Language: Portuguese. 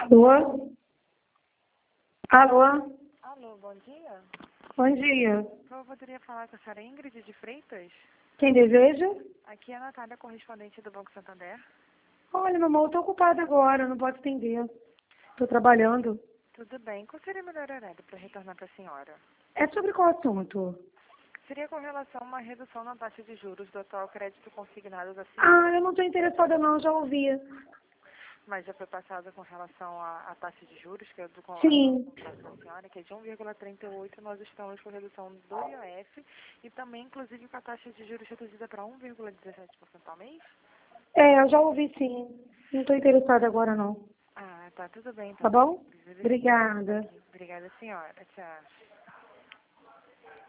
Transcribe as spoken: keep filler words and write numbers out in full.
Alô? Alô? Alô, bom dia. Bom dia. Eu poderia falar com a senhora Ingrid de Freitas? Quem deseja? Aqui é a Natália, correspondente do Banco Santander. Olha, mamãe, eu tô ocupada agora, não posso atender. Tô trabalhando. Tudo bem. Qual seria o melhor horário para retornar para a senhora? É sobre qual assunto? Seria com relação a uma redução na taxa de juros do atual crédito consignado da Ah, senhora. eu não tô interessada não, já ouvi. Mas já foi passada com relação à, à taxa de juros, que é do con- atual Sim. contrato da senhora, que é de um vírgula trinta e oito, nós estamos com redução do I O F e também, inclusive, com a taxa de juros reduzida para um vírgula dezessete por cento ao mês. É, eu já ouvi sim. Não tô interessada agora não. Ah, tá, tudo bem, Tá então. bom? Deixa eu Obrigada. aqui. Obrigada, senhora. Tchau.